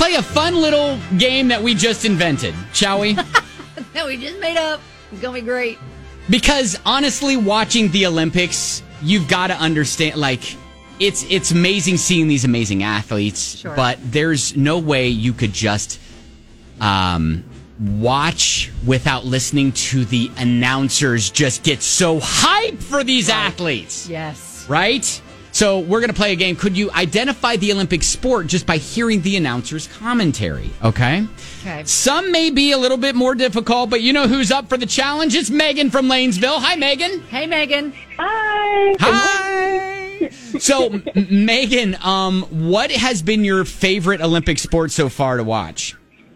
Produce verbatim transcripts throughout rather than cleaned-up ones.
play a fun little game that we just invented, shall we? That we just made up. It's going to be great. Because honestly, watching the Olympics, you've got to understand, like, it's it's amazing seeing these amazing athletes, Sure. but there's no way you could just um, watch without listening to the announcers just get so hyped for these Right. athletes. Yes. Right? So we're going to play a game. Could you identify the Olympic sport just by hearing the announcer's commentary? Okay? Okay. Some may be a little bit more difficult, but you know who's up for the challenge? It's Megan from Lanesville. Hi, Megan. Hey, Megan. Hi. Hi. So, M- Megan, um, what has been your favorite Olympic sport so far to watch?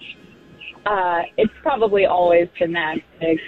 Uh, it's probably always gymnastics.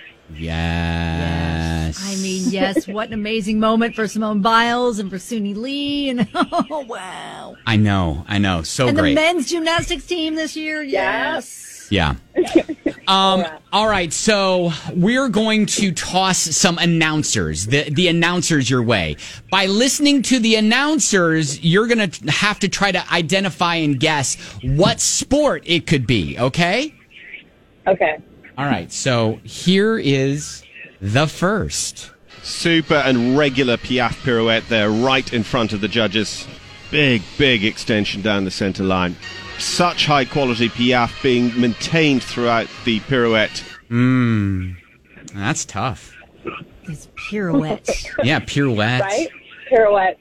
Yes. I mean, yes, what an amazing moment for Simone Biles and for Suni Lee. And oh, wow. I know. I know. So and great. the men's gymnastics team this year. Yes. Yeah. Um, all right, so we're going to toss some announcers, the, the announcers your way. By listening to the announcers, you're going to have to try to identify and guess what sport it could be, okay? Okay. All right, so here is the first. Super and regular Piaffe pirouette there right in front of the judges. Big, big extension down the centre line. Such high quality Piaffe being maintained throughout the pirouette. Mmm, that's tough. This pirouette. Yeah, pirouette. Right? Pirouette.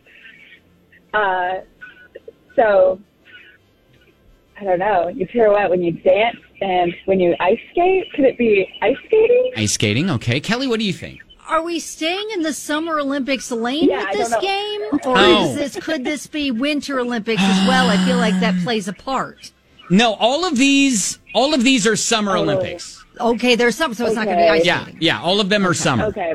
Uh, so, I don't know. You pirouette when you dance and when you ice skate. Could it be ice skating? Ice skating, okay. Kelly, what do you think? Are we staying in the Summer Olympics lane Yeah, I with this don't know. game? Or Oh. is this, could this be Winter Olympics as well? I feel like that plays a part. No, all of these, all of these are Summer Oh. Olympics. Okay, there's some, so it's not going to be Okay. ice Yeah, skating. yeah, all of them are summer. Okay.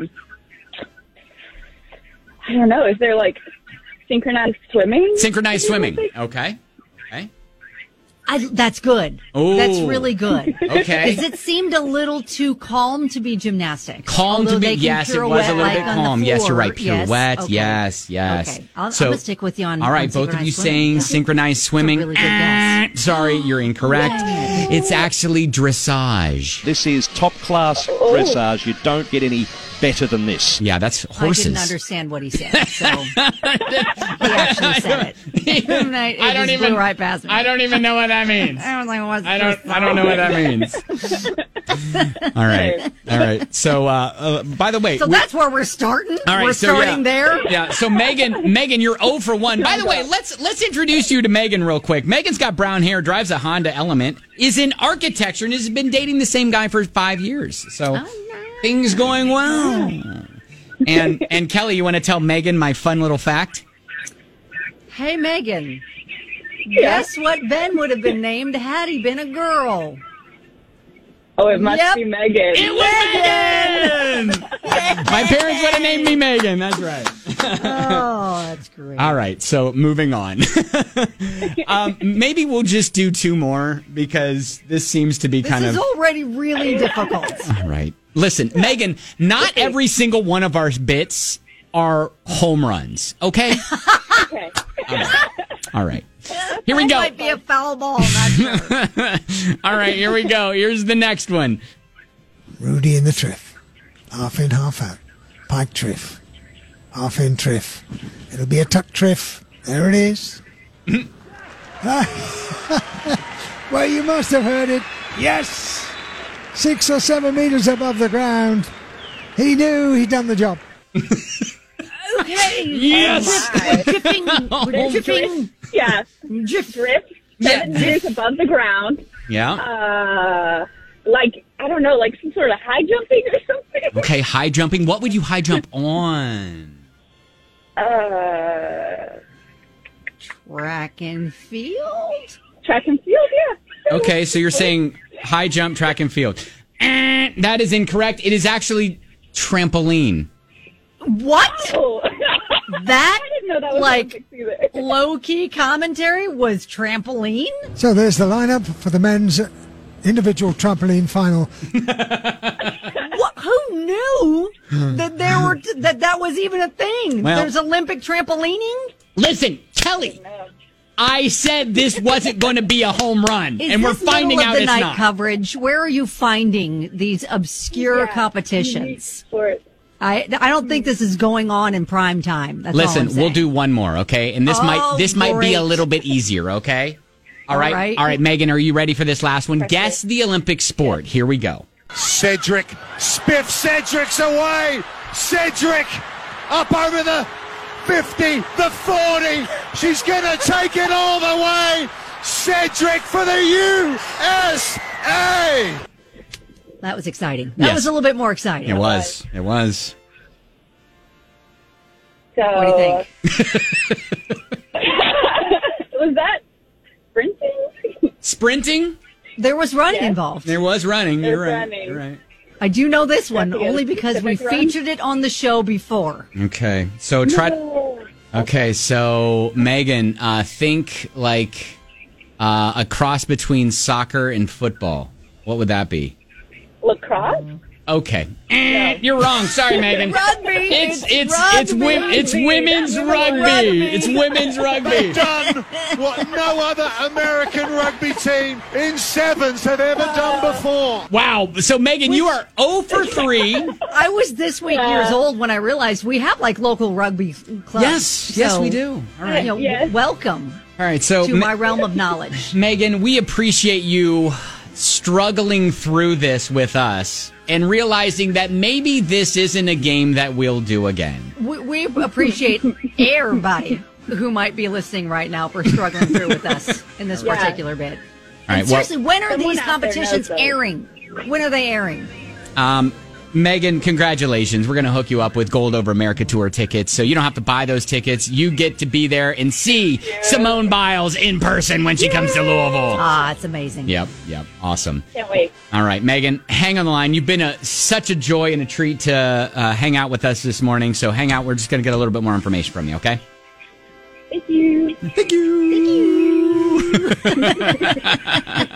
I don't know. Is there like synchronized swimming? Synchronized swimming. Okay. Okay. I, that's good. Oh. That's really good. Okay. Because it seemed a little too calm to be gymnastics. Calm Although to be, they can yes, it was pirouette a little like bit on the calm. Yes, you're floor. right. Pirouette. okay. Yes, yes. Okay. I'll, So- I'm going to stick with you on All right, on both of you synchronized swimming. saying Yeah. synchronized swimming. really good guess. Ah, Sorry, you're incorrect. It's actually dressage. This is top class dressage. You don't get any better than this. Yeah, that's I horses. didn't understand what he said, so he actually said it. it I don't just even. blew right past me. I don't even know what that means. I was like, what's I don't. this? I don't know what that means. All right. All right. So, uh, uh, by the way, So we- that's where we're starting. All right, we're so, starting yeah. there. Yeah. So Megan, Megan, you're zero for one. By the way, let's let's introduce you to Megan real quick. Megan's got brown hair, drives a Honda Element, is in architecture, and has been dating the same guy for five years. So Oh, nice. things going well. And and Kelly, you want to tell Megan my fun little fact? Hey, Megan. Guess what Ben would have been named had he been a girl? Oh, it must Yep. be Megan. It was Megan. My parents would have named me Megan. That's right. Oh, that's great. All right, so moving on. um, maybe we'll just do two more because this seems to be This kind is of already really difficult. all right. Listen, Megan, not every single one of our bits are home runs. Okay. Okay. All right. All right. Here we That go. might be a foul ball. Not sure. All right, here we go. Here's the next one. Rudy in the triff. Half in, half out. Pike triff. Half in triff. It'll be a tuck triff. There it is. Well, you must have heard it. Yes! Six or seven meters above the ground. He knew he'd done the job. Okay. Yes. We're drifting. We're drifting. Yeah. Drift. Drift. Seven Yeah. meters above the ground. Yeah. Uh, like, I don't know, like some sort of high jumping or something. Okay, high jumping. What would you high jump on? Uh, Track and field. track and field, yeah. Okay, so you're saying high jump, track and field. Eh, that is incorrect. It is actually trampoline. What? Oh. That I didn't know that was like Olympics either. low key commentary was trampoline. So there's the lineup for the men's individual trampoline final. What? Who knew that there were that that was even a thing? Well- There's Olympic trampolining. Listen, Kelly, I said this wasn't going to be a home run, Is and we're this finding middle of out the it's night not. coverage? Where are you finding these obscure Yeah, competitions? sports. I I don't think this is going on in prime time. That's all I'm Listen, saying. we'll do one more, okay? And this Oh, might this might be a great. little bit easier, okay? All All right. right. All right, Megan, are you ready for this last one? Guess the Olympic sport. Here we go. Cedric, Spiff Cedric's away. Cedric up over the fifty, the forty. She's going to take it all the way. Cedric for the U S A. That was exciting. That Yes. was a little bit more exciting. It was. It was. So, What do you think? was that sprinting? Sprinting? There was running Yes. involved. There was running. You're There's right. running. You're right. I do know this one That's a only because we Pacific run? featured it on the show before. Okay. So try. No. Okay. So Megan, uh, think like uh, a cross between soccer and football. What would that be? Lacrosse? Okay. Eh, you're wrong. Sorry, Megan. Rugby. It's It's it's rugby. it's wi- it's women's rugby. Rugby. It's women's rugby. Done what no other American rugby team in sevens have ever done before. Wow. So Megan, you are zero for three. I was this week years old when I realized we have like local rugby clubs. Yes. Yes, So, we do. All right. You know, Yes. welcome All right. So to Me- my realm of knowledge. Megan, we appreciate you struggling through this with us and realizing that maybe this isn't a game that we'll do again. We, we appreciate everybody who might be listening right now for struggling through with us in this Yeah. particular bit. All right. And seriously, when are Someone these out there competitions knows those. airing? When are they airing? Well, um, Megan, congratulations. We're going to hook you up with Gold Over America Tour tickets, so you don't have to buy those tickets. You get to be there and see Simone Biles in person when she comes to Louisville. Ah, it's amazing. Yep, yep. Awesome. Can't wait. All right, Megan, hang on the line. You've been a, such a joy and a treat to uh, hang out with us this morning, so hang out. We're just going to get a little bit more information from you, okay? Thank you. Thank you. Thank you.